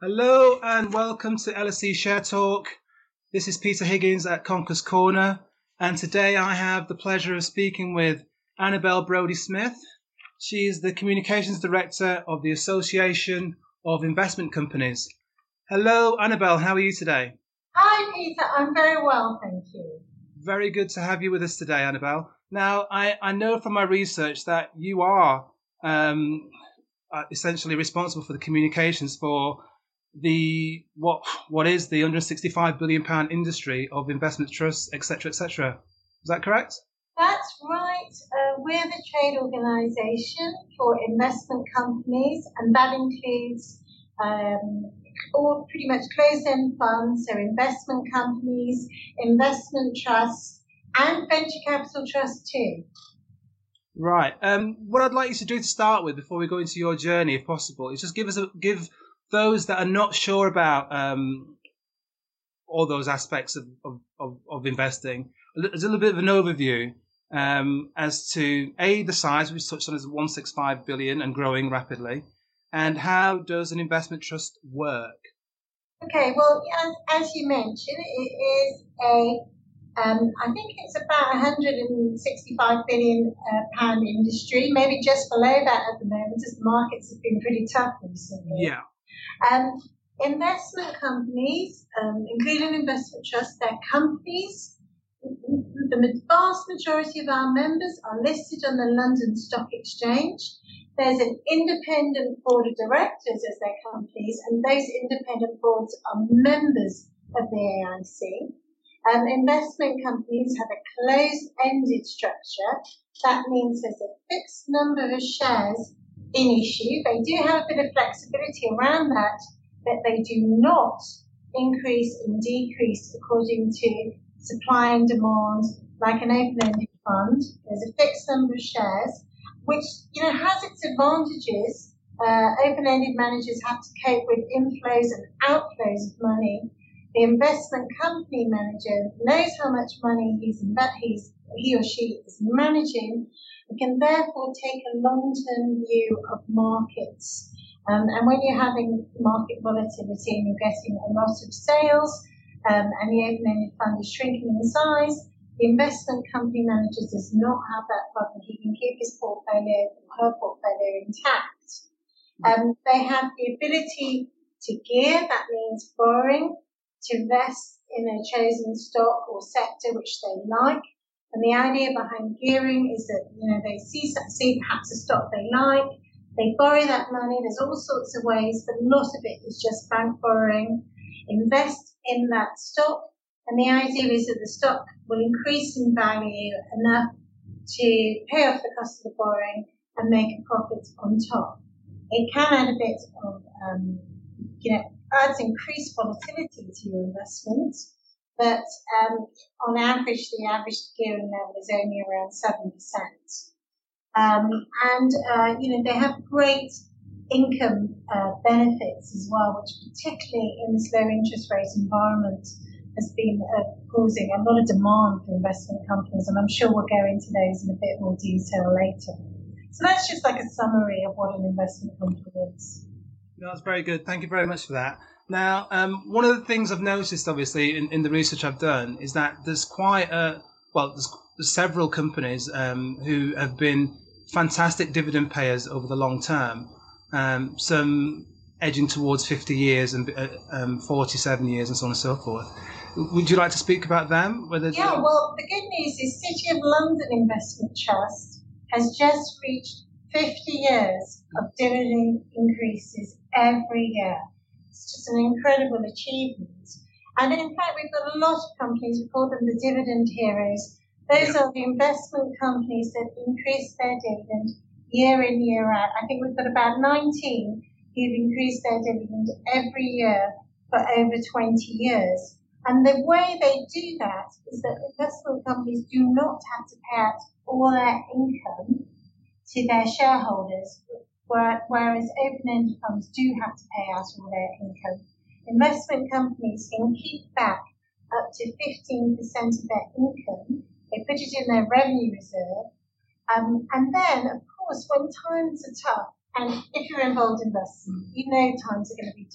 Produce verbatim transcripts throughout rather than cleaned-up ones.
Hello and welcome to L S E Share Talk. This is Peter Higgins at Conker's Corner, and today I have the pleasure of speaking with Annabelle Brodie-Smith. She is the Communications Director of the Association of Investment Companies. Hello, Annabelle. How are you today? Hi, Peter. I'm very well, thank you. Very good to have you with us today, Annabelle. Now, I, I know from my research that you are um, uh, essentially responsible for the communications for the what what is the one hundred sixty-five billion pound industry of investment trusts, et cetera, et cetera. Is that correct? That's right. Uh, we're the trade organisation for investment companies, and that includes um, all pretty much closed-end funds, so investment companies, investment trusts, and venture capital trusts too. Right. Um, what I'd like you to do to start with, before we go into your journey, if possible, is just give us a, give those that are not sure about um, all those aspects of, of, of, of investing a little bit of an overview um, as to A, the size, which touched on as one hundred sixty-five billion and growing rapidly, and how does an investment trust work? Okay, well, as, as you mentioned, it is a Um, I think it's about a one hundred sixty-five billion uh, pound industry, maybe just below that at the moment, as the markets have been pretty tough recently. Yeah. Um, investment companies, um, including investment trusts, they're companies. The vast majority of our members are listed on the London Stock Exchange. There's an independent board of directors as their companies, and those independent boards are members of the A I C. Um, investment companies have a closed-ended structure. That means there's a fixed number of shares in issue. They do have a bit of flexibility around that, but they do not increase and decrease according to supply and demand like an open-ended fund. There's a fixed number of shares, which you know has its advantages. Uh, open-ended managers have to cope with inflows and outflows of money. The investment company manager knows how much money he's, he's, he or she is managing and can therefore take a long-term view of markets. Um, and when you're having market volatility and you're getting a lot of sales um, and the open-ended fund is shrinking in size, the investment company manager does not have that problem. He can keep his portfolio or her portfolio intact. Um, they have the ability to gear, that means borrowing, to invest in a chosen stock or sector which they like. And the idea behind gearing is that, you know, they see, see perhaps a stock they like, they borrow that money. There's all sorts of ways, but a lot of it is just bank borrowing. Invest in that stock, and the idea is that the stock will increase in value enough to pay off the cost of the borrowing and make a profit on top. It can add a bit of, um, you know, adds increased volatility to your investment, but um, on average, the average gearing level is only around seven percent. Um, and, uh, you know, they have great income uh, benefits as well, which particularly in this low interest rate environment has been uh, causing a lot of demand for investment companies, and I'm sure we'll go into those in a bit more detail later. So that's just like a summary of what an investment company is. That's very good. Thank you very much for that. Now, um, one of the things I've noticed, obviously, in, in the research I've done, is that there's quite a, well, there's, there's several companies um, who have been fantastic dividend payers over the long term, um, some edging towards fifty years and uh, um, forty-seven years and so on and so forth. Would you like to speak about them? Whether yeah, well, the good news is City of London Investment Trust has just reached fifty years of dividend increases every year. It's just an incredible achievement. And in fact, we've got a lot of companies, we call them the dividend heroes. Those yeah. are the investment companies that increase their dividend year in, year out. I think we've got about nineteen who've increased their dividend every year for over twenty years. And the way they do that is that investment companies do not have to pay out all their income to their shareholders, whereas open-ended funds do have to pay out all their income. Investment companies can keep back up to fifteen percent of their income. They put it in their revenue reserve. Um, and then, of course, when times are tough, and if you're involved in investing, you know times are going to be tough.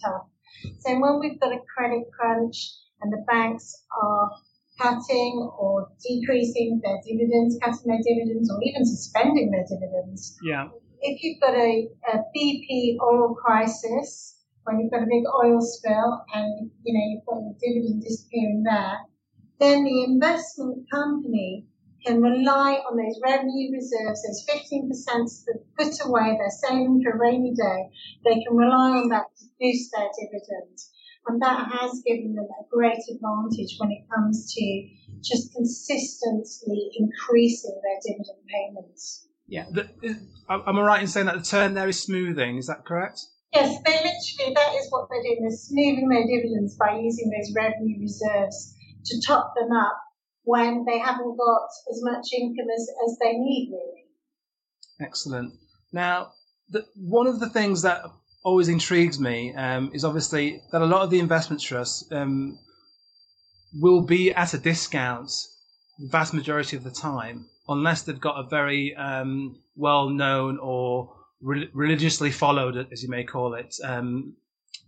So when we've got a credit crunch and the banks are cutting or decreasing their dividends, cutting their dividends, or even suspending their dividends. Yeah. If you've got a, a B P oil crisis, when you've got a big oil spill and, you know, you've got the dividend disappearing there, then the investment company can rely on those revenue reserves, those fifteen percent that put away, they're saving for a rainy day. They can rely on that to boost their dividend. And that has given them a great advantage when it comes to just consistently increasing their dividend payments. Yeah. The, am I right in saying that the term there is smoothing? Is that correct? Yes, they literally, that is what they're doing. They're smoothing their dividends by using those revenue reserves to top them up when they haven't got as much income as, as they need, really. Excellent. Now, the, one of the things that always intrigues me um, is obviously that a lot of the investment trusts um, will be at a discount the vast majority of the time, unless they've got a very um, well-known or re- religiously followed, as you may call it, um,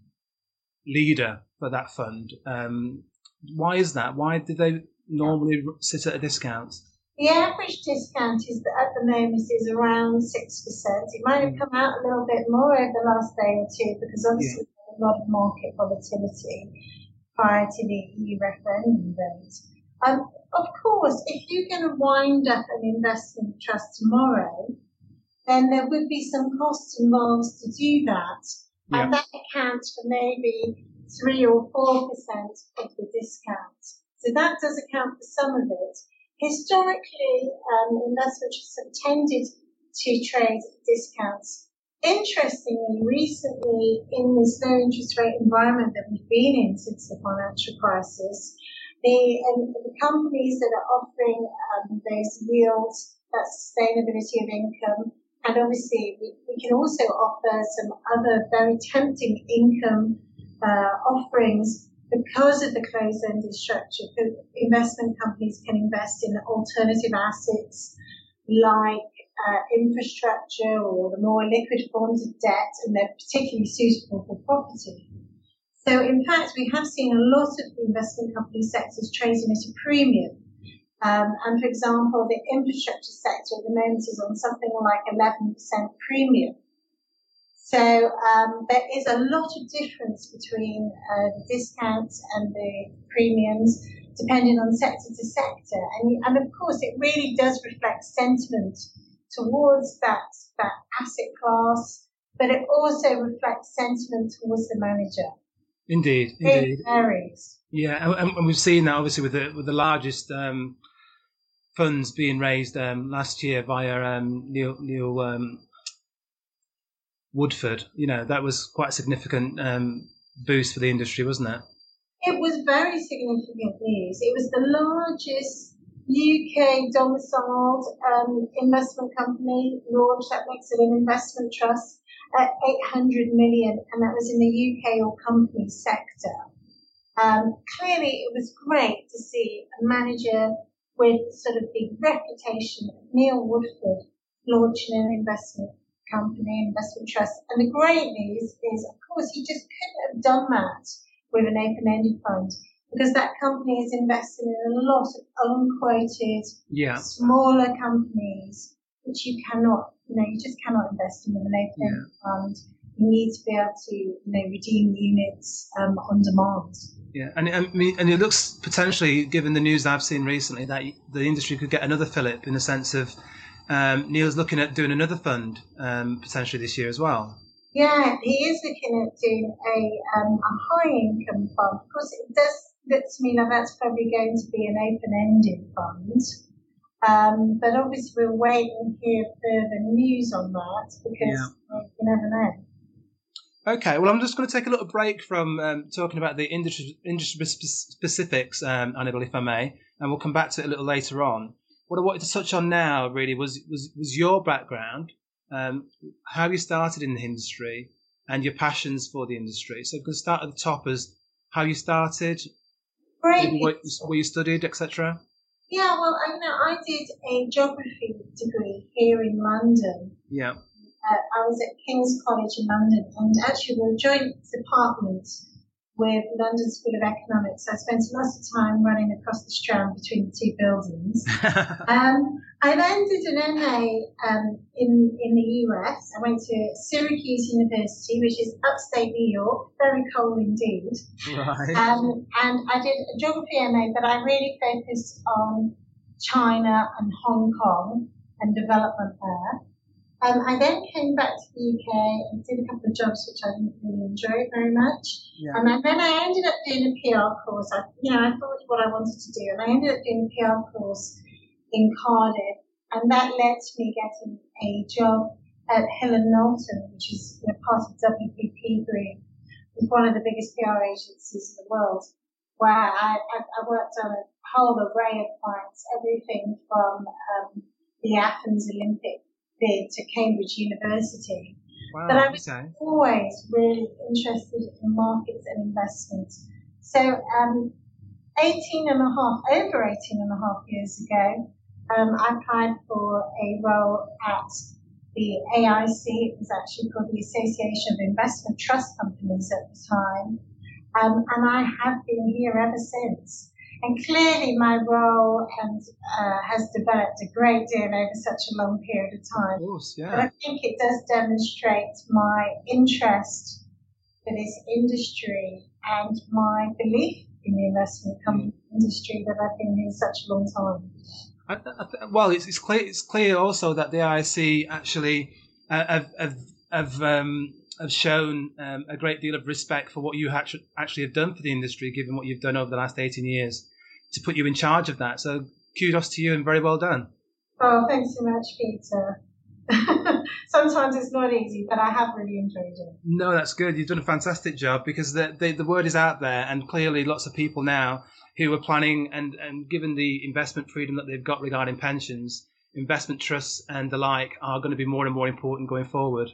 leader for that fund. Um, why is that? Why do they normally sit at a discount? The average discount is that at the moment is around six percent. It might have come out a little bit more over the last day or two because obviously yeah. there's a lot of market volatility prior to the E U referendum vote. Um, of course, if you're going to wind up an investment trust tomorrow, then there would be some costs involved to do that. Yeah. And that accounts for maybe three or four percent of the discount. So that does account for some of it. Historically, um, investment trusts have tended to trade at discounts. Interestingly, recently, in this low interest rate environment that we've been in since the financial crisis, the, um, the companies that are offering um, those yields, that sustainability of income, and obviously we, we can also offer some other very tempting income uh, offerings because of the closed-ended structure. Investment companies can invest in alternative assets like uh, infrastructure or the more liquid forms of debt, and they're particularly suitable for property. So, in fact, we have seen a lot of the investment company sectors trading at a premium. Um, and, for example, the infrastructure sector at the moment is on something like eleven percent premium. So um, there is a lot of difference between uh, the discounts and the premiums, depending on sector to sector. And, and of course, it really does reflect sentiment towards that, that asset class, but it also reflects sentiment towards the manager. Indeed, indeed. It varies. Yeah, and, and we've seen that obviously with the with the largest um, funds being raised um, last year via um, Neil, Neil um, Woodford. You know, that was quite a significant um, boost for the industry, wasn't it? It was very significant news. It was the largest U K domiciled um, investment company launched that makes it an investment trust at eight hundred million, and that was in the U K or company sector. Um, clearly, it was great to see a manager with sort of the reputation of Neil Woodford launching an investment company, investment trust. And the great news is, of course, he just couldn't have done that with an open-ended fund because that company is investing in a lot of unquoted, yeah. smaller companies, which you cannot, you know, you just cannot invest in with an open-ended yeah. fund. You need to be able to, you know, redeem units um, on demand. Yeah, and I mean, and it looks potentially, given the news I've seen recently, that the industry could get another fillip in the sense of um, Neil's looking at doing another fund um, potentially this year as well. Yeah, he is looking at doing a, um, a high income fund. Of course, it does look to me like that's probably going to be an open-ended fund. Um, but obviously, we'll wait and hear further news on that because yeah. you never know. Okay, well, I'm just going to take a little break from um, talking about the industry, industry specifics, um, Annabel, if I may, and we'll come back to it a little later on. What I wanted to touch on now, really, was was, was your background, um, how you started in the industry, and your passions for the industry. So, we can start at the top as how you started, maybe what, what you studied, et cetera. Yeah, well, I know I did a geography degree here in London. Yeah. uh, I was at King's College in London, and actually we were a joint department with London School of Economics. So I spent a lot of time running across the Strand between the two buildings. um, I then did an M A um, in, in the U S. I went to Syracuse University, which is upstate New York, very cold indeed. Right. Um, and I did a geography M A, but I really focused on China and Hong Kong and development there. Um, I then came back to the U K and did a couple of jobs which I didn't really enjoy very much. Yeah. Um, and then I ended up doing a P R course. I, you know, I thought what I wanted to do, and I ended up doing a P R course in Cardiff, and that led to me getting a job at Hill and Knowlton, which is, you know, part of W P P Group, which is one of the biggest P R agencies in the world, where I, I, I worked on a whole array of clients, everything from um, the Athens Olympic bid to Cambridge University. Wow, but I was okay. always really interested in markets and investments. So um, eighteen and a half, over eighteen and a half years ago, um, I applied for a role at the A I C. It was actually called the Association of Investment Trust Companies at the time. Um, and I have been here ever since. And clearly my role and, uh, has developed a great deal over such a long period of time. Of course, yeah. But I think it does demonstrate my interest for this industry and my belief in the investment company mm. industry that I've been here such a long time. I, I, well, it's, it's clear. It's clear also that the A I C actually uh, have have, have, um, have shown um, a great deal of respect for what you actually actually have done for the industry, given what you've done over the last eighteen years, to put you in charge of that. So kudos to you and very well done. Oh, thanks so much, Peter. Sometimes it's not easy, but I have really enjoyed it. No, that's good. You've done a fantastic job, because the, the, the word is out there, and clearly lots of people now who are planning, and, and given the investment freedom that they've got regarding pensions, investment trusts and the like are going to be more and more important going forward.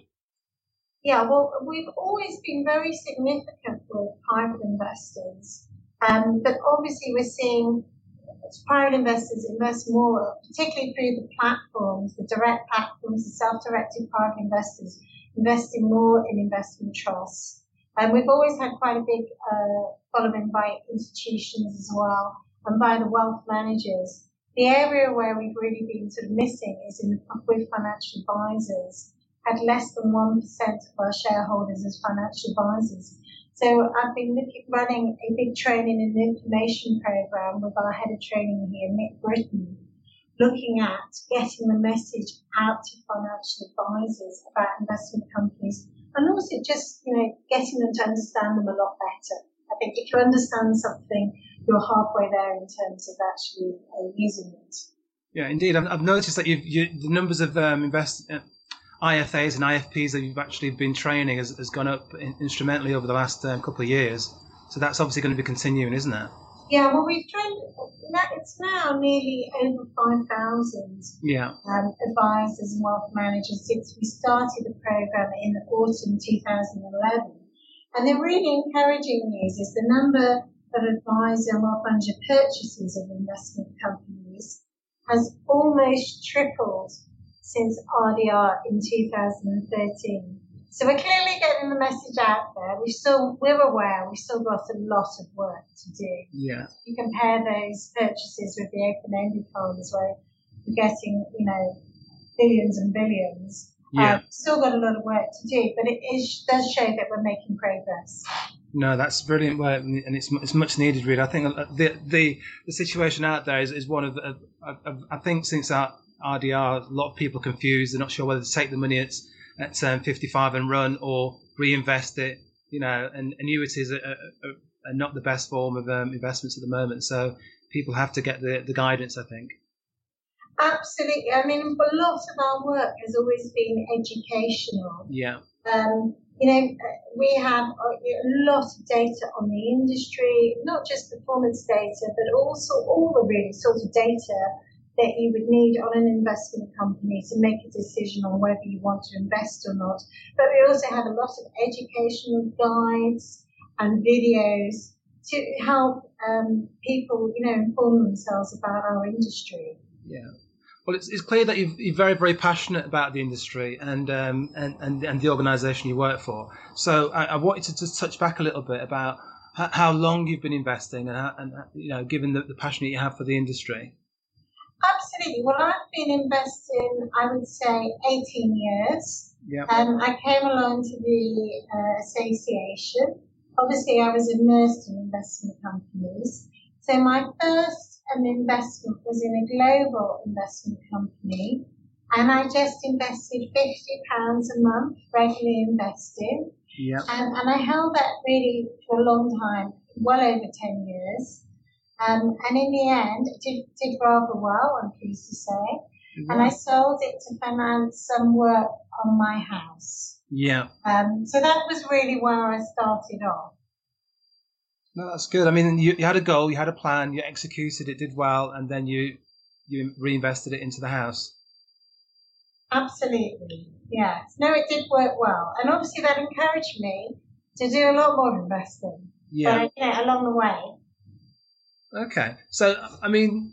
Yeah, well, we've always been very significant with private investors, um, but obviously we're seeing private investors invest more, particularly through the platforms, the direct platforms, the self-directed private investors, investing more in investment trusts. And we've always had quite a big uh, following by institutions as well, and by the wealth managers. The area where we've really been sort of missing is in with financial advisors. Had less than one percent of our shareholders as financial advisors. So I've been looking, running a big training and information program with our head of training here, Nick Britton, looking at getting the message out to financial advisors about investment companies, and also just, you know, getting them to understand them a lot better. I think if you understand something, you're halfway there in terms of actually uh, using it. Yeah, indeed. I've, I've noticed that you've, you, the numbers of um, invest. Uh, I F As and I F Ps that you've actually been training has, has gone up in, instrumentally over the last um, couple of years. So that's obviously going to be continuing, isn't it? Yeah, well, we've trained, it's now nearly over five thousand yeah. um, advisors and wealth managers since we started the program in autumn two thousand eleven. And the really encouraging news is the number of advisor and wealth manager purchases of investment companies has almost tripled since R D R in two thousand thirteen. So we're clearly getting the message out there. We still, we're aware, we've still got a lot of work to do. Yeah. You compare those purchases with the open-ended funds where we're getting, you know, billions and billions. Yeah. Um, still got a lot of work to do, but it is, does show that we're making progress. No, that's brilliant work, and it's it's much needed, really. I think the the, the situation out there is, is one of the, I, I think since our R D R, a lot of people are confused. They're not sure whether to take the money at, at um, fifty-five and run or reinvest it. You know, and annuities are, are, are not the best form of um, investments at the moment. So people have to get the, the guidance, I think. Absolutely. I mean, a lot of our work has always been educational. Yeah. Um, you know, we have a lot of data on the industry, not just performance data, but also all the really sort of data that you would need on an investment company to make a decision on whether you want to invest or not. But we also have a lot of educational guides and videos to help um, people, you know, inform themselves about our industry. Yeah. Well, it's, it's clear that you've, you're very, very passionate about the industry and um, and, and, and the organisation you work for. So I, I wanted to just touch back a little bit about how, how long you've been investing and, how, and you know, given the, the passion that you have for the industry. Absolutely. Well, I've been investing, I would say, eighteen years. Yeah. Um, I came along to the uh, association. Obviously, I was immersed in investment companies. So my first um, investment was in a global investment company, and I just invested fifty pounds a month, regularly investing. Yeah. Um, and I held that really for a long time, well over ten years. Um, and in the end, it did, did rather well, I'm pleased to say. Yeah. And I sold it to finance some work on my house. Yeah. Um, so that was really where I started off. No, that's good. I mean, you, you had a goal, you had a plan, you executed it, did well, and then you you reinvested it into the house. Absolutely. Yes. No, it did work well. And obviously that encouraged me to do a lot more investing. Yeah. But, you know, along the way. Okay. So, I mean,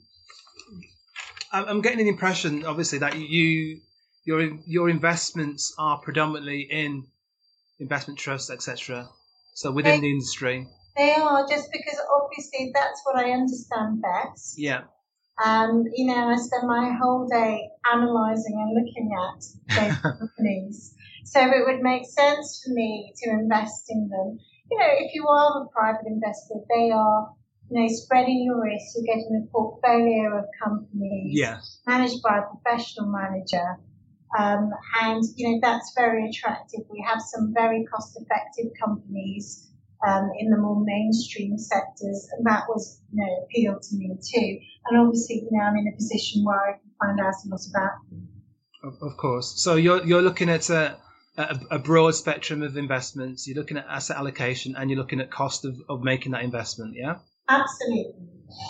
I'm getting an impression, obviously, that you your your investments are predominantly in investment trusts, et cetera. So within they, the industry. They are, just because obviously that's what I understand best. Yeah. Um, you know, I spend my whole day analysing and looking at those companies. So it would make sense for me to invest in them. You know, if you are a private investor, they are, you know, spreading your risk. You're getting a portfolio of companies yes. managed by a professional manager. Um, and, you know, that's very attractive. We have some very cost-effective companies um, in the more mainstream sectors, and that was, you know, appealed to me too. And obviously, you know, I'm in a position where I can find out a lot about them. Of, of course. So you're you're looking at a, a, a broad spectrum of investments. You're looking at asset allocation, and you're looking at cost of, of making that investment. Yeah. Absolutely.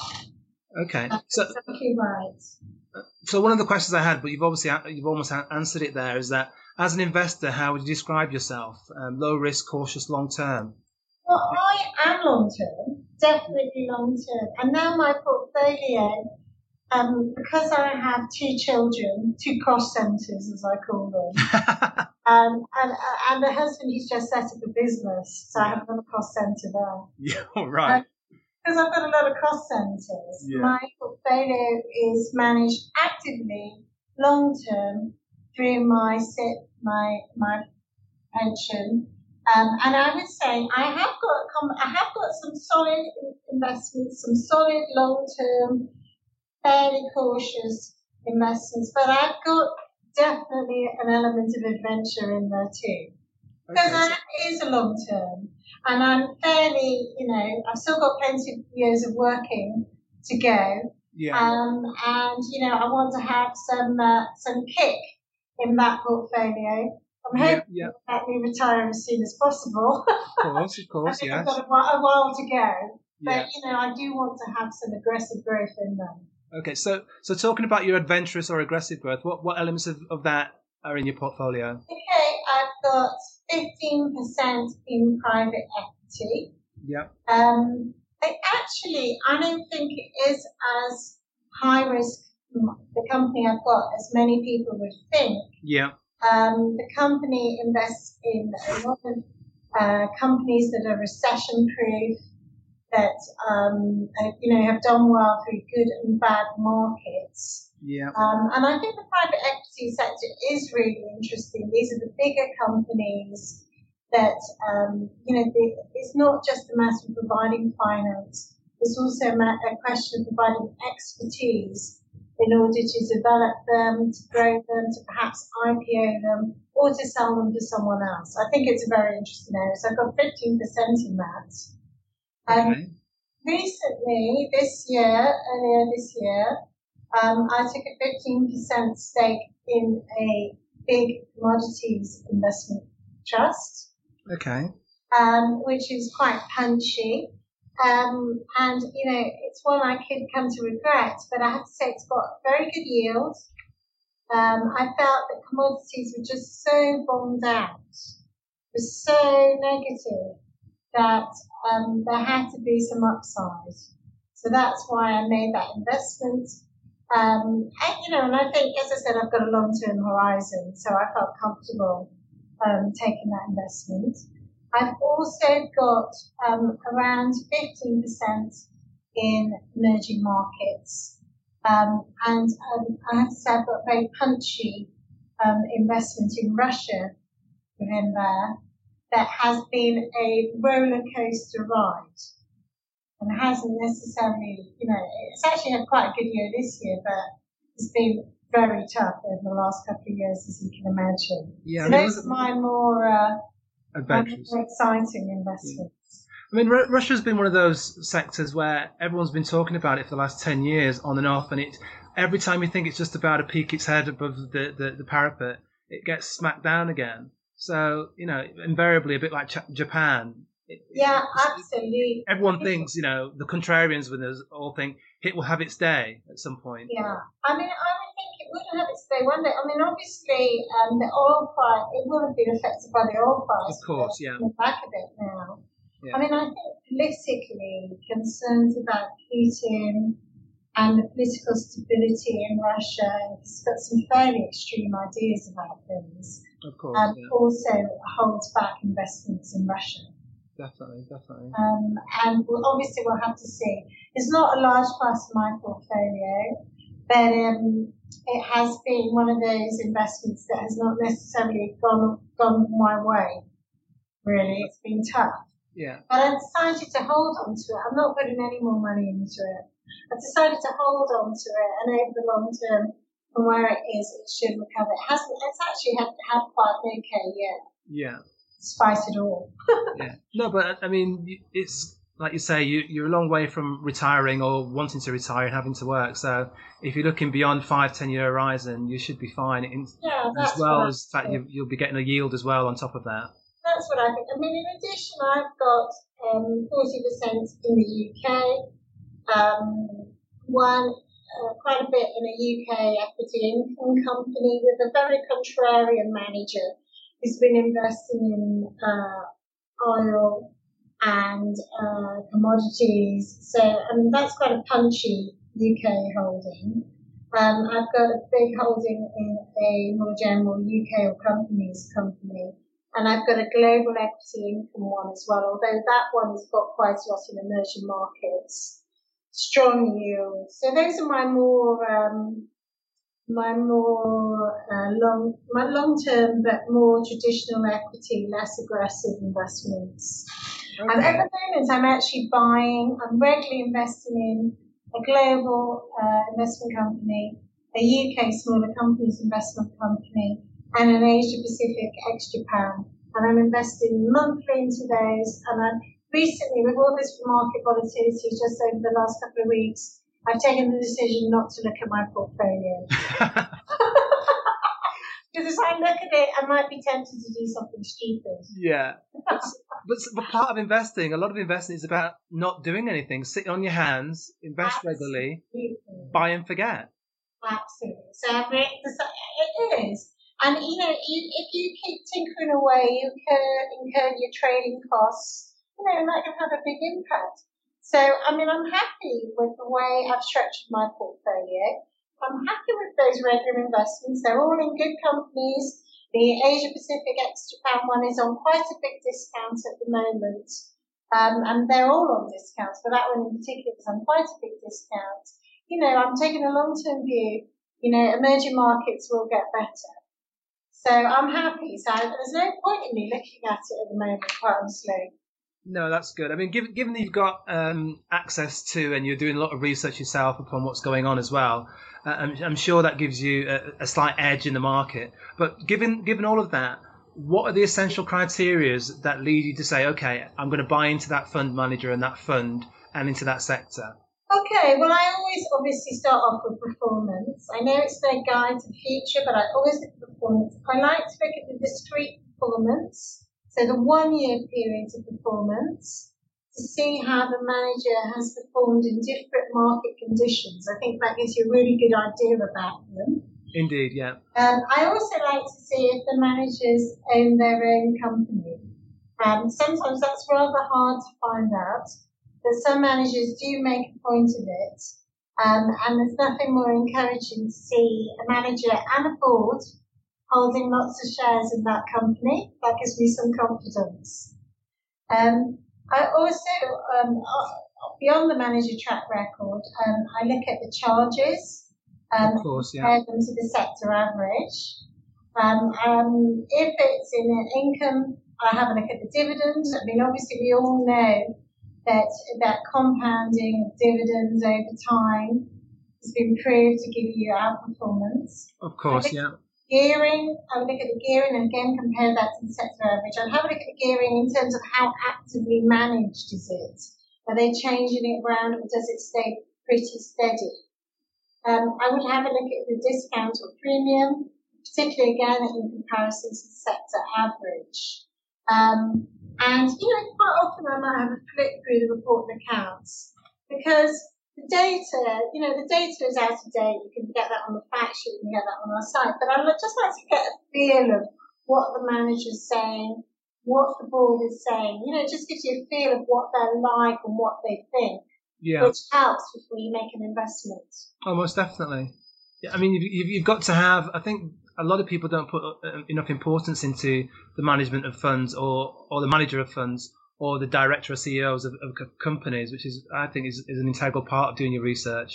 Okay. That's so exactly right. So one of the questions I had, but you've obviously you've almost answered it there, is that as an investor, how would you describe yourself? Um, low risk, cautious, long term. Well, I am long term, definitely long term. And now my portfolio, um, because I have two children, two cost centres as I call them, um, and and a husband who's just set up a business, so I have another cost centre there. Yeah, right. Um, Because I've got a lot of cost centres. Yeah. My portfolio is managed actively, long term, through my SIP, my my pension, um, and I would say I have got I have got some solid investments, some solid long term, fairly cautious investments, but I've got definitely an element of adventure in there too. Because okay, it is a long term, and I'm fairly, you know, I've still got plenty of years of working to go. Yeah. Um, and you know, I want to have some uh, some kick in that portfolio. I'm hoping yeah, yeah. to let me retire as soon as possible. Of course, of course, I think yes. I've got a, a while to go, but yeah. you know, I do want to have some aggressive growth in them. Okay, so so talking about your adventurous or aggressive growth, what what elements of, of that are in your portfolio? Okay, I've got fifteen percent in private equity. Yeah. Um, I actually, I don't think it is as high risk, the company I've got, as many people would think. Yeah. Um, the company invests in a lot of uh, companies that are recession proof, that, um, you know, have done well through good and bad markets. Yeah. Um, and I think the private equity sector is really interesting. These are the bigger companies that, um, you know, they, it's not just a matter of providing finance. It's also a question of providing expertise in order to develop them, to grow them, to perhaps I P O them, or to sell them to someone else. I think it's a very interesting area. So I've got fifteen percent in that. Um, okay. Recently, this year, earlier this year, Um, I took a fifteen percent stake in a big commodities investment trust. Okay. Um, which is quite punchy. Um, and, you know, it's one I could come to regret, but I have to say it's got very good yield. Um, I felt that commodities were just so bombed out, were so negative that um, there had to be some upside. So that's why I made that investment. Um, and, you know, and I think, as I said, I've got a long-term horizon, so I felt comfortable um, taking that investment. I've also got um, around fifteen percent in emerging markets. Um, and um, I have to say I've got a very punchy um, investment in Russia within there that has been a roller coaster ride and hasn't necessarily, you know, it's actually had quite a good year this year, but it's been very tough over the last couple of years, as you can imagine. Yeah, so I mean, those are my more, uh, my more exciting investments. I mean, R- Russia's been one of those sectors where everyone's been talking about it for the last ten years, on and off, and it every time you think it's just about to peek its head above the, the, the parapet, it gets smacked down again. So, you know, invariably a bit like Ch- Japan. It, yeah, absolutely. Everyone thinks, you know, the contrarians with us all think it will have its day at some point. Yeah, I mean, I would think it would have its day one day. I mean, obviously, um, the oil price, it will have been affected by the oil price. Of course, yeah. In the back of it now. Yeah. I mean, I think politically, concerns about Putin and the political stability in Russia, he's got some fairly extreme ideas about things. Of course, um, yeah. Also holds back investments in Russia. Definitely, definitely. Um, and we'll, obviously we'll have to see. It's not a large part of my portfolio, but um, it has been one of those investments that has not necessarily gone gone my way. Really, it's been tough. Yeah. But I decided to hold on to it. I'm not putting any more money into it. I decided to hold on to it, and over the long term, from where it is, it should recover. It hasn't. It's actually had had quite an okay year. Yeah. Despite it all. Yeah. No, but I mean, it's like you say, you, you're a long way from retiring or wanting to retire and having to work. So if you're looking beyond five, ten year horizon, you should be fine. In, yeah, as well as the fact you, you'll be getting a yield as well on top of that. That's what I think. I mean, in addition, I've got um, forty percent in the U K, um, one uh, quite a bit in a U K equity income company with a very contrarian manager who's been investing in uh, oil and uh, commodities. So, I mean, that's quite a punchy U K holding. Um, I've got a big holding in a more general U K or companies company. And I've got a global equity income one as well, although that one has got quite a lot in emerging markets. Strong yield. So those are my more, um, my more uh, long, my long-term but more traditional equity, less aggressive investments. Okay. And at the moment, I'm actually buying. I'm regularly investing in a global uh, investment company, a U K smaller companies investment company, and an Asia Pacific ex-Japan. And I'm investing monthly into those. And I'm recently, with all this market volatility just over the last couple of weeks, I've taken the decision not to look at my portfolio. Because as I look at it, I might be tempted to do something stupid. Yeah. But, but, but part of investing, a lot of investing is about not doing anything, sitting on your hands, invest Absolutely. regularly, buy and forget. Absolutely. So I mean, it is. And, you know, you, if you keep tinkering away, you incur, incur your trading costs, you know, and that can have a big impact. So, I mean, I'm happy with the way I've structured my portfolio. I'm happy with those regular investments. They're all in good companies. The Asia Pacific ex-Japan one is on quite a big discount at the moment. Um, and they're all on discounts, but that one in particular is on quite a big discount. You know, I'm taking a long-term view. You know, emerging markets will get better. So I'm happy. So there's no point in me looking at it at the moment, quite honestly. No, that's good. I mean, given, given that you've got um, access to and you're doing a lot of research yourself upon what's going on as well, uh, I'm, I'm sure that gives you a, a slight edge in the market. But given given all of that, what are the essential criteria that lead you to say, okay, I'm going to buy into that fund manager and that fund and into that sector? Okay, well, I always obviously start off with performance. I know it's no guide to future, but I always look at performance. I like to look at the discrete performance, so the one-year periods of performance, to see how the manager has performed in different market conditions. I think that gives you a really good idea about them. Indeed, yeah. Um, I also like to see if the managers own their own company. Um, sometimes that's rather hard to find out. But some managers do make a point of it. Um, and there's nothing more encouraging to see a manager and a board holding lots of shares in that company. That gives me some confidence. Um, I also, um, beyond the manager track record, um, I look at the charges um, of course, yeah. compare them to the sector average. Um, um, if it's in an income, I have a look at the dividend. I mean, obviously, we all know that that compounding of dividends over time has been proved to give you outperformance. Of course, yeah. Gearing, I would look at the gearing and again compare that to the sector average. I'd have a look at the gearing in terms of how actively managed is it. Are they changing it around or does it stay pretty steady? Um, I would have a look at the discount or premium, particularly again in comparison to the sector average. Um, and, you know, quite often I might have a flick through the report and accounts because the data, you know, the data is out of date. You can get that on the fact sheet, you can get that on our site. But I'd just like to get a feel of what the manager's saying, what the board is saying. You know, it just gives you a feel of what they're like and what they think, yeah. which helps before you make an investment. Oh, most definitely. Yeah, I mean, you've, you've got to have, I think a lot of people don't put enough importance into the management of funds or, or the manager of funds, or the director or C E Os of, of companies, which is, I think, is, is an integral part of doing your research.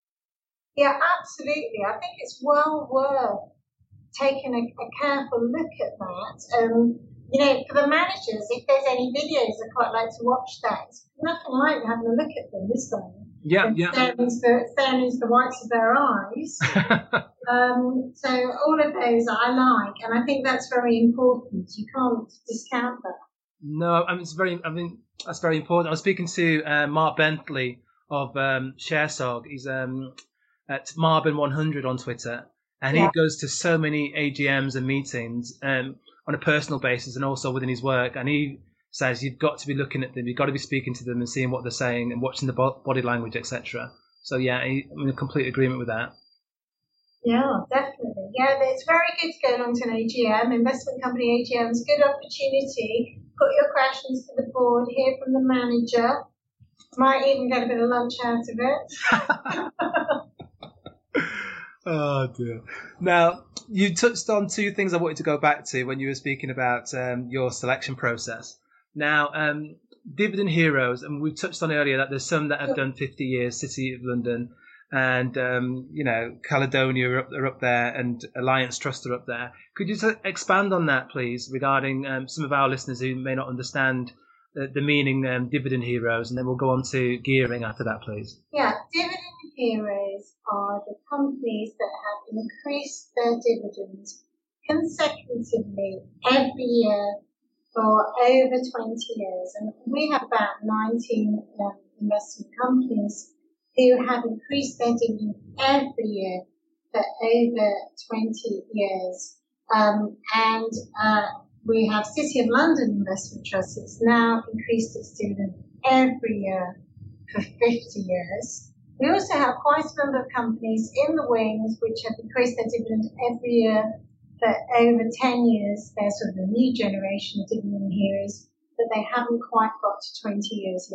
Yeah, absolutely. I think it's well worth taking a, a careful look at that. Um, you know, for the managers, if there's any videos, I'd quite like to watch that. It's nothing like having a look at them, is there? Yeah, and yeah. Staring into, the, staring into the whites of their eyes. um, so all of those I like, and I think that's very important. You can't discount that. No, I mean, it's very. I mean, that's very important. I was speaking to uh, Mark Bentley of um, ShareSog. He's um, at Marben one hundred on Twitter, and yeah. he goes to so many A G Ms and meetings um, on a personal basis, and also within his work. And he says you've got to be looking at them, you've got to be speaking to them and seeing what they're saying and watching the body language, et cetera. So yeah, he, I'm in complete agreement with that. Yeah, definitely. Yeah, it's very good to go along to an A G M, investment company A G Ms. Good opportunity. Put your questions to the board, hear from the manager. Might even get a bit of lunch out of it. Oh dear. Now, you touched on two things I wanted to go back to when you were speaking about um, your selection process. Now, um, Dividend Heroes, and we touched on earlier that there's some that have done fifty years, City of London, and um, you know, Caledonia are up, are up there, and Alliance Trust are up there. Could you t- expand on that, please, regarding um, some of our listeners who may not understand the, the meaning um, Dividend Heroes, and then we'll go on to gearing after that, please. Yeah, Dividend Heroes are the companies that have increased their dividends consecutively every year for over twenty years, and we have about nineteen um, investment companies who have increased their dividend every year for over twenty years. Um, and uh, we have City of London Investment Trust. It's now increased its dividend every year for fifty years. We also have quite a number of companies in the wings which have increased their dividend every year for over ten years. They're sort of a new generation of dividend heroes, but they haven't quite got to twenty years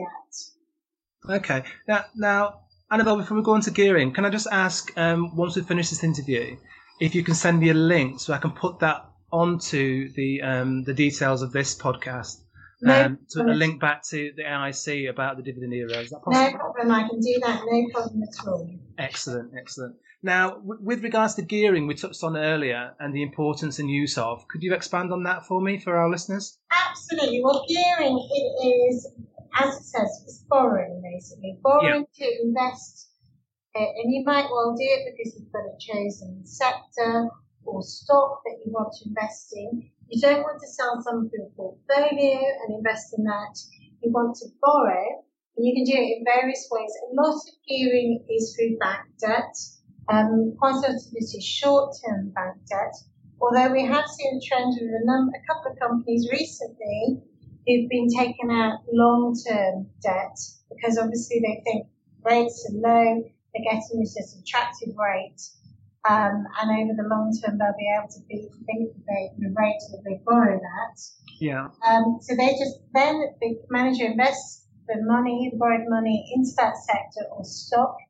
yet. Okay. Now, now Annabelle, before we go on to gearing, can I just ask, um, once we finish this interview, if you can send me a link so I can put that onto the um, the details of this podcast, um, no to a link back to the A I C about the Dividend Heroes? Is that possible? No problem, I can do that, no problem at all. Excellent, excellent. Now, w- with regards to gearing, we touched on earlier, and the importance and use of, could you expand on that for me, for our listeners? Absolutely. Well, gearing, it is, as it says, it's borrowing, basically. Borrowing yeah. to invest. And you might well do it because you've got a chosen sector or stock that you want to invest in. You don't want to sell some of your portfolio and invest in that. You want to borrow, and you can do it in various ways. A lot of gearing is through bank debt. Um, quite often this is short-term bank debt, although we have seen a trend with a, number, a couple of companies recently who've been taking out long-term debt because obviously they think rates are low, they're getting this at an attractive rate, um, and over the long term they'll be able to beat the, the rate that they borrow at. Yeah. Um, so they just then the manager invests the money, the borrowed money, into that sector or stock.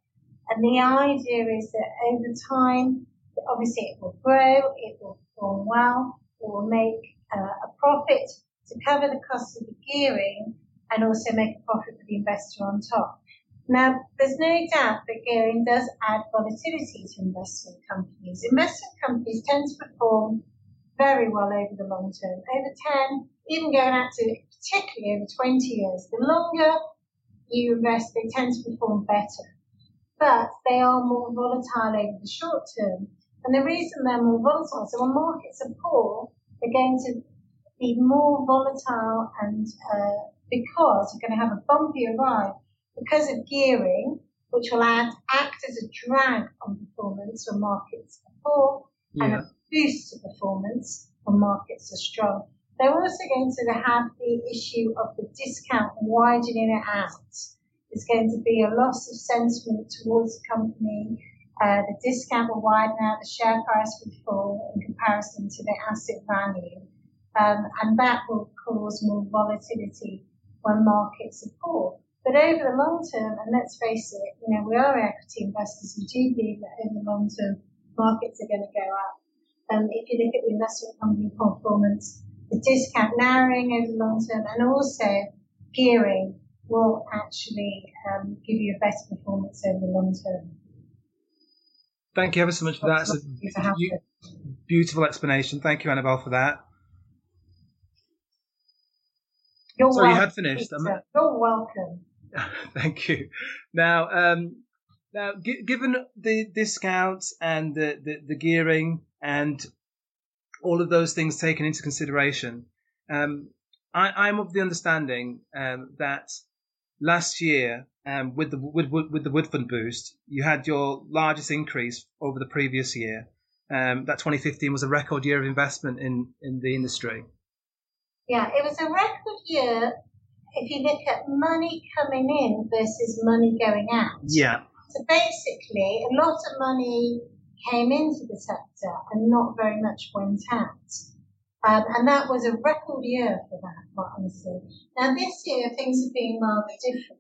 And the idea is that over time, obviously it will grow, it will perform well, it will make uh, a profit to cover the cost of the gearing and also make a profit for the investor on top. Now, there's no doubt that gearing does add volatility to investment companies. Investment companies tend to perform very well over the long term, over ten, even going out to particularly over twenty years. The longer you invest, they tend to perform better. But they are more volatile over the short term. And the reason they're more volatile, so when markets are poor, they're going to be more volatile and uh, because you're going to have a bumpier ride because of gearing, which will add, act as a drag on performance when markets are poor yeah. and a boost to performance when markets are strong. They're also going to have the issue of the discount widening it out. There's going to be a loss of sentiment towards the company. Uh, the discount will widen out, the share price will fall in comparison to the asset value. Um, and that will cause more volatility when markets are poor. But over the long term, and let's face it, you know, we are equity investors. We do believe that over the long term, markets are going to go up. Um, if you look at the investment company performance, the discount narrowing over the long term, and also gearing will actually um, give you a better performance over the long term. Thank you ever so much for that. It's a be- beautiful explanation. Thank you, Annabelle, for that. You're so welcome. You had finished. You're welcome. Thank you. Now, um, now, g- given the discounts and the, the, the gearing and all of those things taken into consideration, um, I, I'm of the understanding um, that last year, um, with the with, with the Woodford boost, you had your largest increase over the previous year. Um, that twenty fifteen was a record year of investment in, in the industry. Yeah, it was a record year if you look at money coming in versus money going out. Yeah. So basically, a lot of money came into the sector and not very much went out. Um, and that was a record year for that, quite honestly. Now, this year, things have been rather different.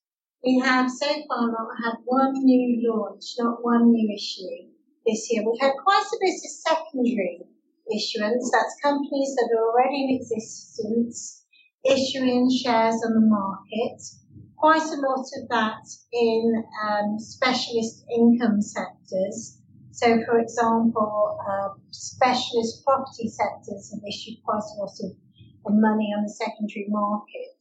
We have so far not had one new launch, not one new issue this year. We've had quite a bit of secondary issuance. That's companies that are already in existence, issuing shares on the market. Quite a lot of that in um, specialist income sectors. So, for example, uh, specialist property sectors have issued quite a lot of, of money on the secondary market.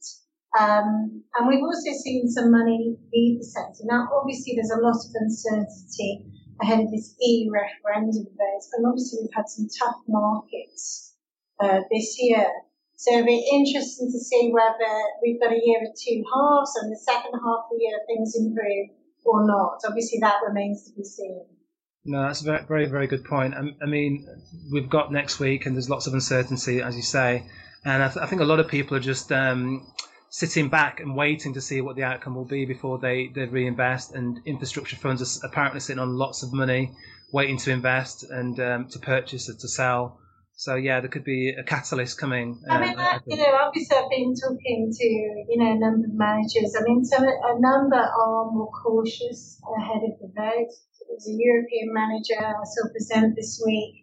Um, and we've also seen some money leave the sector. Now, obviously, there's a lot of uncertainty ahead of this E U referendum vote, and obviously we've had some tough markets uh, this year. So it'll be interesting to see whether we've got a year of two halves and the second half of the year things improve or not. Obviously, that remains to be seen. No, that's a very, very, very good point. I, I mean, we've got next week, and there's lots of uncertainty, as you say, and I, th- I think a lot of people are just um, sitting back and waiting to see what the outcome will be before they, they reinvest. And infrastructure funds are apparently sitting on lots of money, waiting to invest and um, to purchase or to sell. So yeah, there could be a catalyst coming. I mean, um, I, you know, obviously I've been talking to, you know, a number of managers. I mean, some a number are more cautious ahead of the vote. There's a European manager I saw present this week.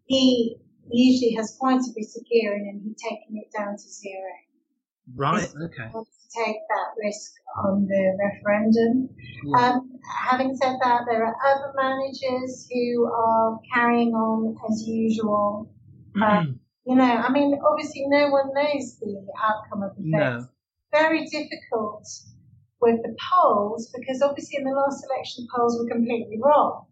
He usually has quite a bit of gearing and he's taken it down to zero. Right. Okay. Wants to take that risk on the referendum. Yeah. Um, having said that, there are other managers who are carrying on as usual. Um, you know, I mean, obviously no one knows the outcome of the vote. No. Very difficult with the polls because obviously in the last election polls were completely wrong.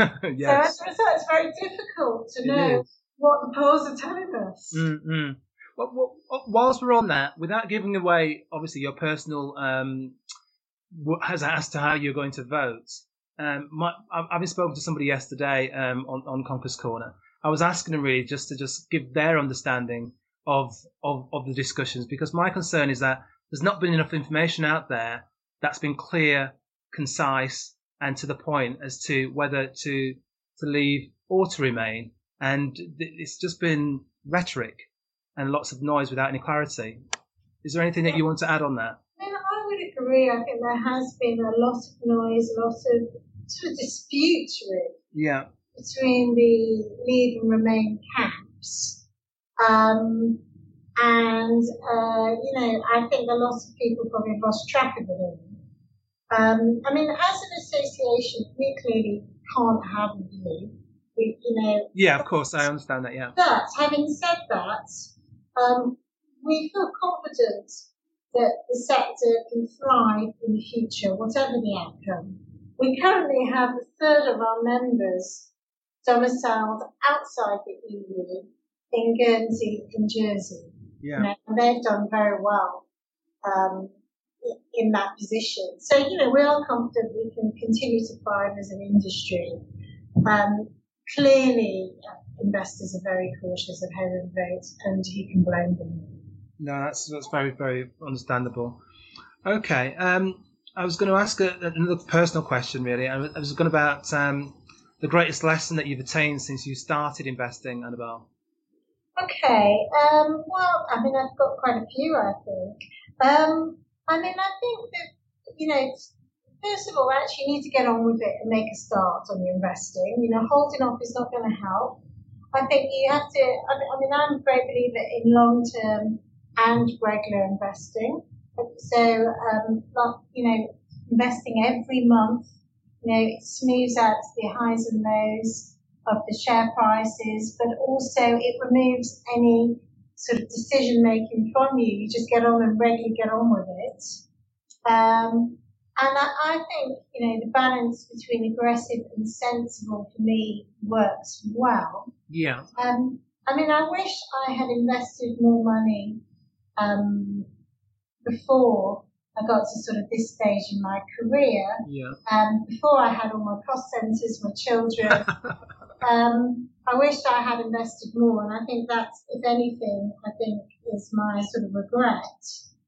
Yes. So as a result, it's very difficult to know what the polls are telling us. Mm-hmm. Well, well, whilst we're on that, without giving away obviously your personal um, as as to how you're going to vote, um, my, I've been spoken to somebody yesterday um, on on Conquest Corner. I was asking them really just to just give their understanding of, of, of the discussions, because my concern is that there's not been enough information out there that's been clear, concise, and to the point as to whether to to leave or to remain. And it's just been rhetoric and lots of noise without any clarity. Is there anything that you want to add on that? I mean, I would agree. I think there has been a lot of noise, a lot of sort of disputes really Yeah. between the Leave and Remain camps. Um, and, uh, you know, I think a lot of people probably have lost track of it all. Um, I mean, as an association, we clearly can't have a view. We, you know. Yeah, of course, I understand that. Yeah. But having said that, um, we feel confident that the sector can thrive in the future, whatever the outcome. We currently have a third of our members domiciled outside the E U in Guernsey and Jersey. Yeah. You know, and they've done very well um, in that position. So, you know, we are confident we can continue to thrive as an industry. Um, clearly, uh, investors are very cautious of how they vote, and who can blame them? No, that's that's very very understandable. Okay, um, I was going to ask a, another personal question. Really, I was, I was going about um, the greatest lesson that you've attained since you started investing, Annabelle. Okay, um, well, I mean, I've got quite a few, I think. Um, I mean, I think that, you know, first of all, actually you need to get on with it and make a start on your investing. You know, holding off is not going to help. I think you have to, I mean, I'm a great believer in long-term and regular investing. So, um, not, you know, investing every month, you know, it smooths out the highs and lows of the share prices, but also it removes any sort of decision making from you. You just get on and regularly get on with it. Um, and I, I think, you know, the balance between aggressive and sensible for me works well. Yeah. Um, I mean, I wish I had invested more money um, before I got to sort of this stage in my career. Yeah. Um, before I had all my cost centres, my children. Um, I wish I had invested more, and I think that's, if anything, I think is my sort of regret.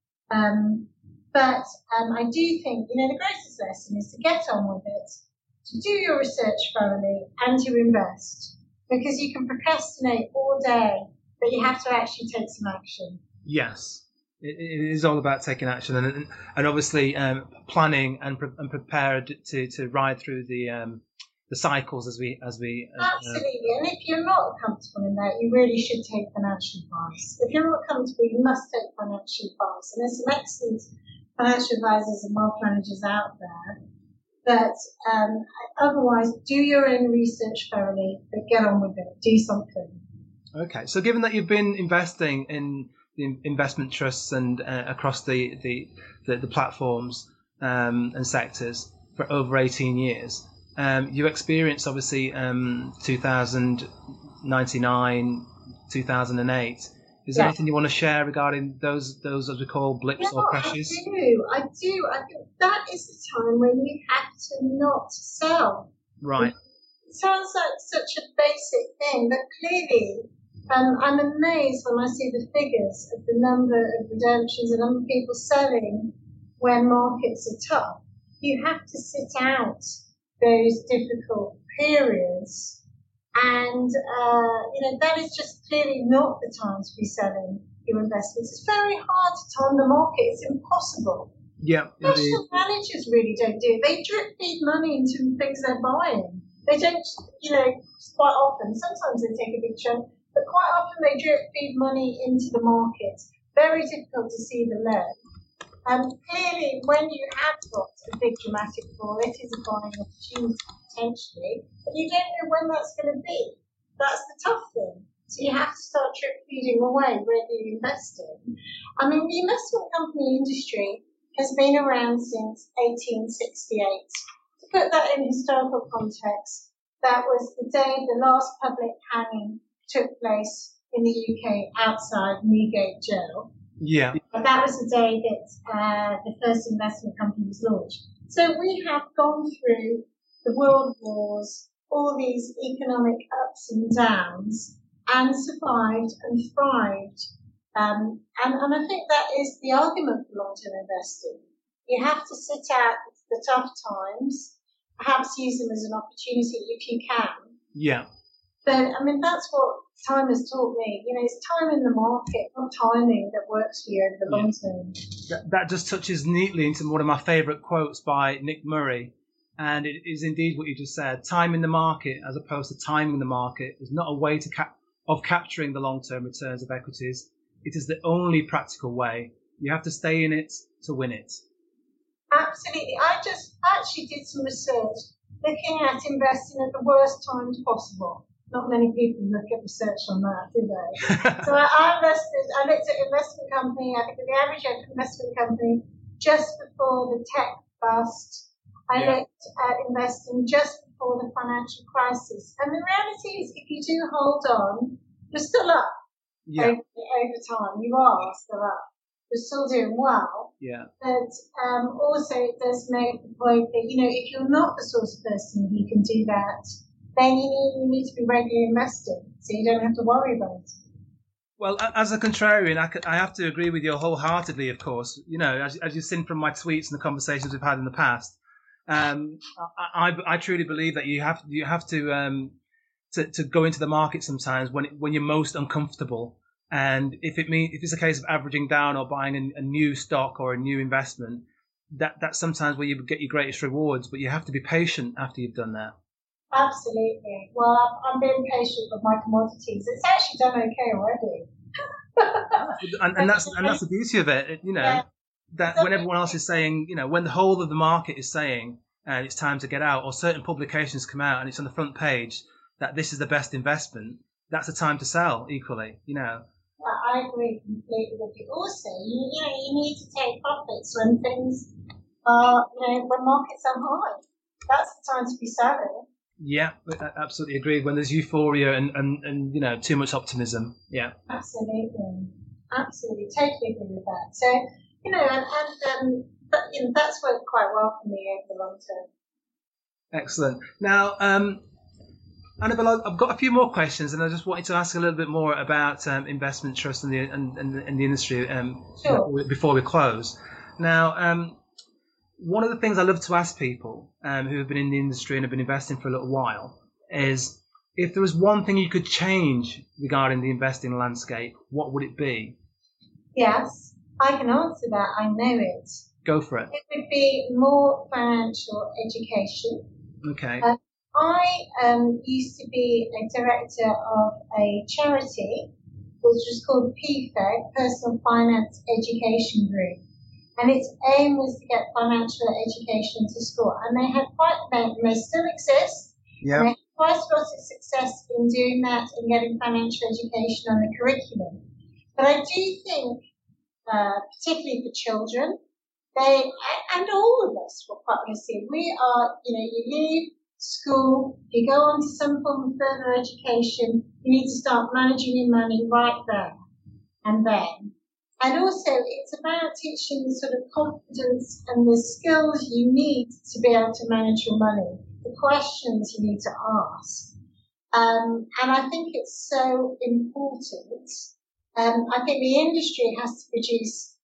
Um, but um, I do think, you know, the greatest lesson is to get on with it, to do your research thoroughly, and to invest, because you can procrastinate all day, but you have to actually take some action. Yes, it, it is all about taking action, and and obviously um, planning and pre- and prepared to, to ride through the um, the cycles as we as we uh, absolutely. And if you're not comfortable in that, you really should take financial advice. If you're not comfortable, you must take financial advice. And there's some excellent financial advisors and wealth managers out there. But um, otherwise, do your own research thoroughly, but get on with it. Do something. Okay. So, given that you've been investing in the investment trusts and uh, across the the the, the platforms um, and sectors for over eighteen years. Um, you experienced obviously um, two thousand ninety-nine, two thousand eight. Is there Yeah. anything you want to share regarding those those as we call blips Yeah, or crashes? I do. I do. I think that is the time when you have to not sell. Right. It sounds like such a basic thing, but clearly, um, I'm amazed when I see the figures of the number of redemptions, the number of people selling when markets are tough. You have to sit out those difficult periods, and uh, you know that is just clearly not the time to be selling your investments. It's very hard to time the market. It's impossible. Yeah, Professional managers really don't do it. They drip feed money into things they're buying. They don't, you know, quite often. Sometimes they take a big chunk, but quite often they drip feed money into the market. Very difficult to see the lead. Um, clearly, when you have got a big dramatic fall, it is a buying opportunity potentially, but you don't know when that's going to be. That's the tough thing. So you have to start drip feeding away, regularly investing. I mean, the investment company industry has been around since eighteen sixty-eight. To put that in historical context, that was the day the last public hanging took place in the U K outside Newgate Jail. Yeah. But that was the day that uh, the first investment company was launched. So we have gone through the world wars, all these economic ups and downs, and survived and thrived. Um, and, and I think that is the argument for long-term investing. You have to sit out the tough times, perhaps use them as an opportunity if you can. Yeah. But, I mean, that's what time has taught me. You know, it's time in the market, not timing, that works for you over the long term. That, that just touches neatly into one of my favourite quotes by Nick Murray. And it is indeed what you just said. Timing the market as opposed to timing the market is not a way to cap- of capturing the long-term returns of equities. It is the only practical way. You have to stay in it to win it. Absolutely. I just actually did some research looking at investing at the worst times possible. Not many people look at research on that, do they? So I, I invested, I looked at investment company, I think the average investment company just before the tech bust. I yeah. looked at investing just before the financial crisis. And the reality is, if you do hold on, you're still up yeah. over, over time. You are still up. You're still doing well. Yeah. But um, also, it does make the point that, you know, if you're not the sort of person who can do that, then you need, you need to be regularly investing, so you don't have to worry about it. Well, as a contrarian, I, I have to agree with you wholeheartedly, of course. You know, as, as you've seen from my tweets and the conversations we've had in the past, um, I, I, I truly believe that you have you have to, um, to to go into the market sometimes when when you're most uncomfortable. And if it mean if it's a case of averaging down or buying a, a new stock or a new investment, that that's sometimes where you get your greatest rewards. But you have to be patient after you've done that. Absolutely. Well, I'm, I'm being patient with my commodities. It's actually done okay already. and, and that's and that's the beauty of it. You know, yeah. that when everyone else is saying, you know, when the whole of the market is saying, and uh, it's time to get out, or certain publications come out and it's on the front page that this is the best investment, that's the time to sell. Equally, you know. I agree completely with you. Also, you, you know, you need to take profits when things are, you know, when markets are high. That's the time to be selling. Yeah, I absolutely agree. When there's euphoria and, and, and you know, too much optimism. Yeah. Absolutely. Absolutely. Totally agree with that. So, you know, and, and um, but, you know, that's worked quite well for me over the long term. Excellent. Now, um, Annabelle, I've got a few more questions, and I just wanted to ask a little bit more about um, investment trust and the and, and, and the industry um, sure. before we close. Now, um, one of the things I love to ask people um, who have been in the industry and have been investing for a little while is, if there was one thing you could change regarding the investing landscape, what would it be? Yes, I can answer that. I know it. Go for it. It would be more financial education. Okay. Uh, I um, used to be a director of a charity which was called P F E G, Personal Finance Education Group. And its aim was to get financial education to school. And they had quite, they, they still exist. Yeah. And they had quite a lot of success in doing that and getting financial education on the curriculum. But I do think, uh, particularly for children, they, and all of us, for quite honestly, we are, you know, you leave school, you go on to some form of further education, you need to start managing your money right there and then. And also, it's about teaching the sort of confidence and the skills you need to be able to manage your money, the questions you need to ask. Um, and I think it's so important. Um, I think the industry has to produce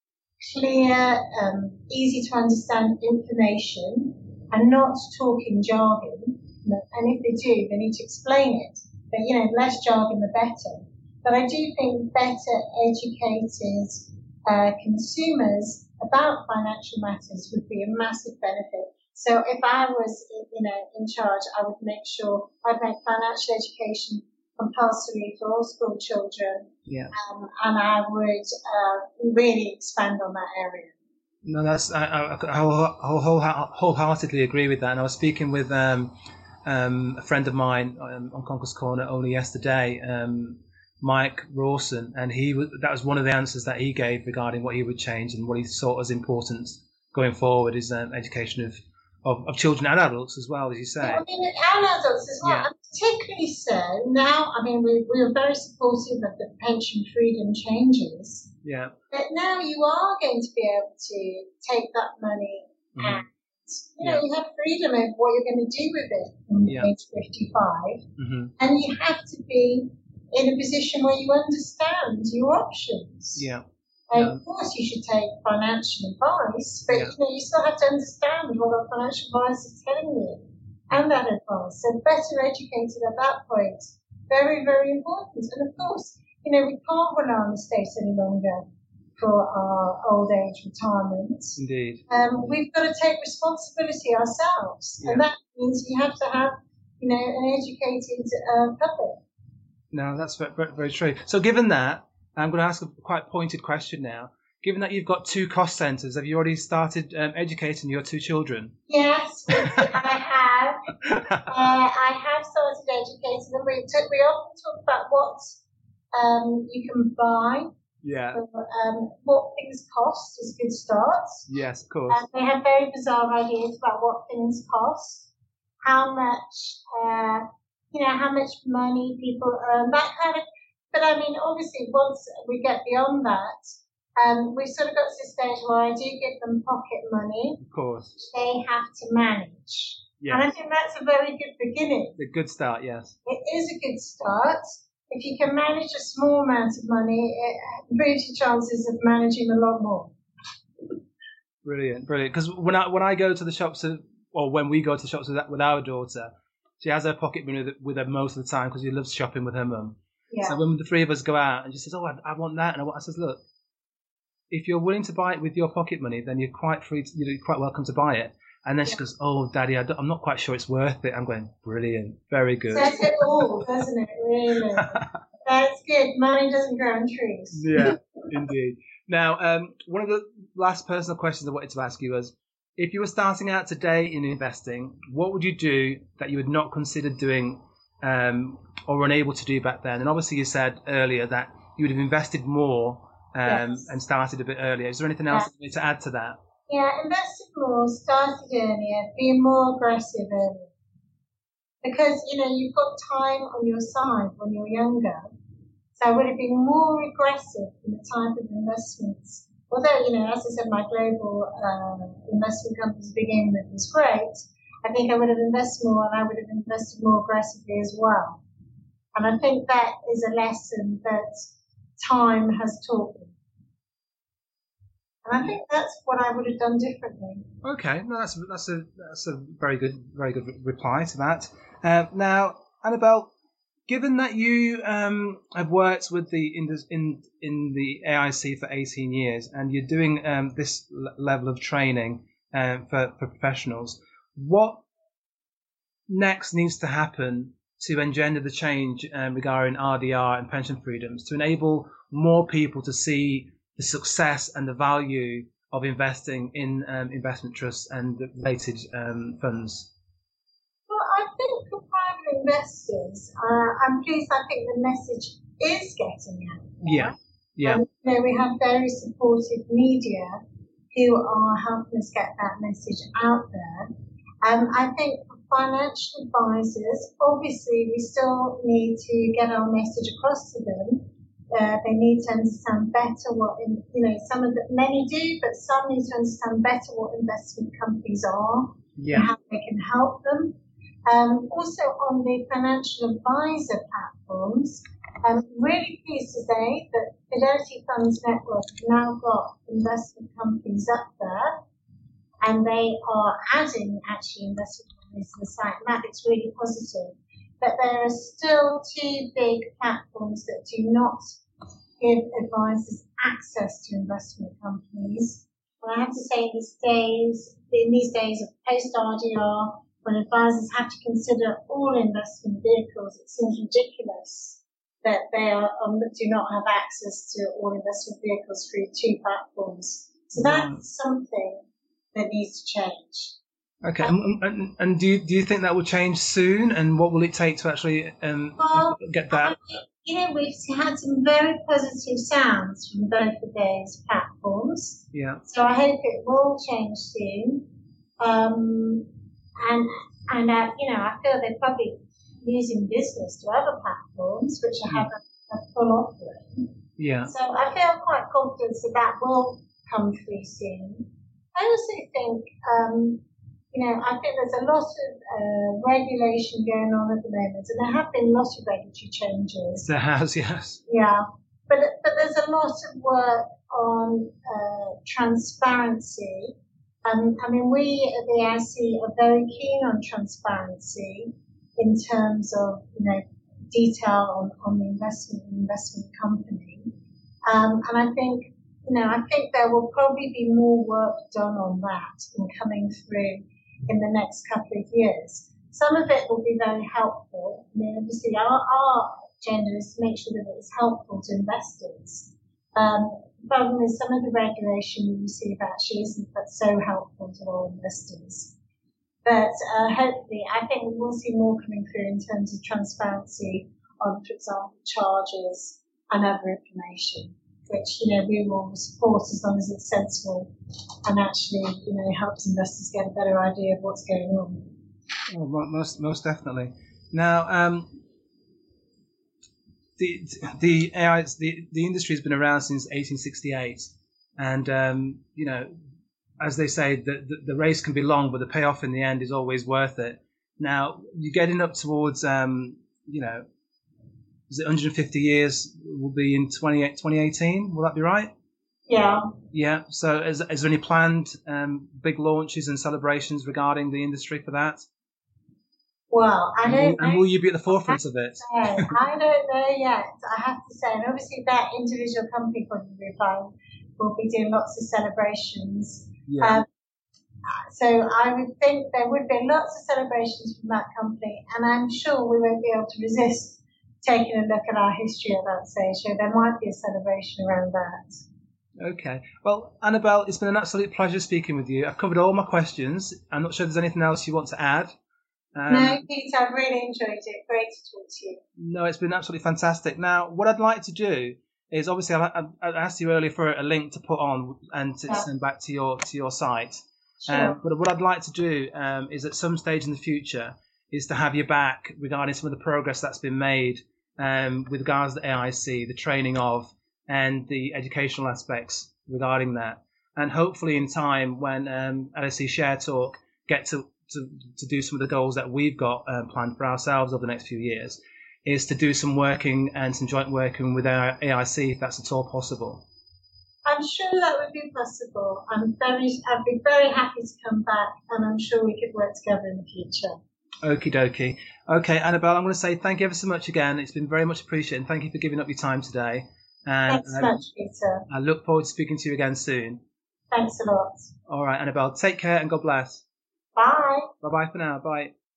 clear, um, easy to understand information and not talk in jargon. And if they do, they need to explain it. But, you know, less jargon, the better. But I do think better educated uh, consumers about financial matters would be a massive benefit. So if I was, you know, in charge, I would make sure I'd make financial education compulsory for all school children. Yeah. Um, and I would uh, really expand on that area. No, that's I, I, I whole, wholeheartedly agree with that. And I was speaking with um, um, a friend of mine um, on Conquest Corner only yesterday, um, Mike Rawson, and he was, that was one of the answers that he gave regarding what he would change and what he saw as important going forward is um, education of, of, of children and adults as well, as you say. I mean, and adults as well, yeah. And particularly so now. I mean, we we were very supportive of the pension freedom changes. Yeah. But now you are going to be able to take that money mm-hmm. and, you know, yeah. you have freedom of what you're going to do with it from yeah. age fifty-five. Mm-hmm. And you have to be in a position where you understand your options. Yeah. And yeah. Of course, you should take financial advice, but yeah. you know, you still have to understand what a financial advisor is telling you and that advice. So better educated at that point, very, very important. And of course, you know, we can't rely on the state any longer. for our old age retirement. Indeed. Um, we've got to take responsibility ourselves, Yeah. and that means you have to have, you know, an educated uh, public. No, that's very, very, very true. So given that, I'm going to ask a quite pointed question now. Given that you've got two cost centres, have you already started um, educating your two children? Yes, I have. uh, I have started educating them. We, we often talk about what um, you can buy. Yeah. So, um, what things cost is a good start. Yes, of course. Um, they have very bizarre ideas about what things cost, how much, uh, you know, how much money people earn, that kind of. But I mean, obviously, once we get beyond that, um, we've sort of got to the stage where I do give them pocket money. Of course. Which they have to manage. Yes. And I think that's a very good beginning. A good start, yes. It is a good start. If you can manage a small amount of money, it improves your chances of managing a lot more. Brilliant, brilliant. Because when I when I go to the shops, or when we go to the shops with, with our daughter, she has her pocket money with her most of the time because she loves shopping with her mum. Yeah. So when the three of us go out and she says, "Oh, I, I want that," and I, want, I says, "Look, if you're willing to buy it with your pocket money, then you're quite free. To, you're quite welcome to buy it." And then yeah. she goes, "Oh, Daddy, I I'm not quite sure it's worth it." I'm going, "Brilliant, very good." Says it all, doesn't it? Really. That's good. Money doesn't grow on trees. Yeah, indeed. Now, um, one of the last personal questions I wanted to ask you was, if you were starting out today in investing, what would you do that you would not consider doing um, or unable to do back then? And obviously you said earlier that you would have invested more um, yes. and started a bit earlier. Is there anything else yeah. you need to add to that? Yeah, invested more, started earlier, being more aggressive earlier. Because, you know, you've got time on your side when you're younger. So I would have been more aggressive in the type of investments. Although, you know, as I said, my global uh, investment company to begin with was great. I think I would have invested more and I would have invested more aggressively as well. And I think that is a lesson that time has taught me. And I think that's what I would have done differently. Okay, no, that's that's a that's a very good very good reply to that. Uh, now, Annabelle, given that you um, have worked with the in, in in the A I C for eighteen years and you're doing um, this l- level of training um, for for professionals, what next needs to happen to engender the change um, regarding R D R and pension freedoms to enable more people to see the success and the value of investing in um, investment trusts and related um, funds? Well, I think for private investors, uh, I'm pleased I think the message is getting out there. Yeah, yeah. Um, you know, we have very supportive media who are helping us get that message out there. Um, I think for financial advisors, obviously we still need to get our message across to them. Uh, they need to understand better what, in, you know, some of the, many do, but some need to understand better what investment companies are yeah. and how they can help them. Um, also on the financial advisor platforms, I'm really pleased to say that Fidelity Funds Network has now got investment companies up there, and they are adding actually investment companies to the site, and that looks really positive. But there are still two big platforms that do not give advisors access to investment companies. And I have to say, in these days, in these days of post-R D R, when advisors have to consider all investment vehicles, it seems ridiculous that they are, um, do not have access to all investment vehicles through two platforms. So that's something that needs to change. Okay, um, and, and, and do you do you think that will change soon? And what will it take to actually um, well, get that? I mean, you know, we've had some very positive sounds from both of those platforms. Yeah. So I hope it will change soon. Um, and and uh, you know, I feel they're probably losing business to other platforms which have a, a full offering. Yeah. So I feel quite confident that that will come through soon. I also think. Um, You know, I think there's a lot of uh, regulation going on at the moment, and there have been lots of regulatory changes. There has, yes. Yeah, but but there's a lot of work on uh, transparency. Um, I mean, we at the A I C are very keen on transparency in terms of, you know, detail on, on the investment investment company. Um, and I think you know, I think there will probably be more work done on that and coming through in the next couple of years. Some of it will be very helpful. I mean, obviously, our, our agenda is to make sure that it's helpful to investors. Um, the problem is some of the regulation we receive actually isn't so helpful to our investors. But uh, hopefully, I think we will see more coming through in terms of transparency on, for example, charges and other information, which, you know, we will support as long as it's sensible and actually, you know, helps investors get a better idea of what's going on. Oh, most most definitely. Now, um, the the A I the the industry has been around since eighteen sixty-eight, and um, you know, as they say, the, the the race can be long, but the payoff in the end is always worth it. Now, you're getting up towards, um, you know, is it one hundred fifty years? Will be in twenty eighteen. Will that be right? Yeah. Yeah. So, is, is there any planned um, big launches and celebrations regarding the industry for that? Well, I and don't will, know. And will you be at the forefront of it? I don't know yet. I have to say, and obviously that individual company probably will be doing lots of celebrations. Yeah. Um, so I would think there would be lots of celebrations from that company, and I'm sure we won't be able to resist taking a look at our history at that stage. So there might be a celebration around that. Okay. Well, Annabelle, it's been an absolute pleasure speaking with you. I've covered all my questions. I'm not sure if there's anything else you want to add. Um, no, Peter, I've really enjoyed it. Great to talk to you. No, it's been absolutely fantastic. Now, what I'd like to do is, obviously, I, I asked you earlier for a link to put on and to yeah. send back to your to your site. Sure. Um, but what I'd like to do um, is, at some stage in the future, is to have you back regarding some of the progress that's been made um, with regards to A I C, the training of, and the educational aspects regarding that. And hopefully, in time, when um, L S E Share Talk get to To, to do some of the goals that we've got um, planned for ourselves over the next few years, is to do some working and some joint working with our A I C, if that's at all possible. I'm sure that would be possible. I'm very, I'd be very happy to come back, and I'm sure we could work together in the future. Okie dokie. Okay, Annabelle, I'm going to say thank you ever so much again. It's been very much appreciated, and thank you for giving up your time today. And Thanks so much, Peter. I look forward to speaking to you again soon. Thanks a lot. All right, Annabelle, take care and God bless. Bye. Bye-bye for now. Bye.